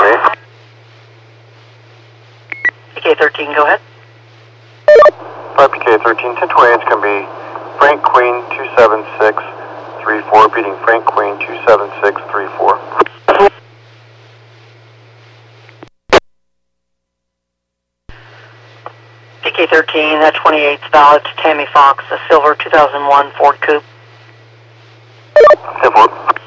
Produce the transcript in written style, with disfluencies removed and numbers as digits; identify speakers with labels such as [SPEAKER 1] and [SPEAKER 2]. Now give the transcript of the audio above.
[SPEAKER 1] 28.
[SPEAKER 2] PK13, go ahead.
[SPEAKER 1] 5 PK13, 1028, it's going to be Frank Queen 27634, beating Frank Queen 27634.
[SPEAKER 2] PK13, that 28's valid to Tammy Fox, a silver 2001 Ford Coupe.
[SPEAKER 1] 10-4.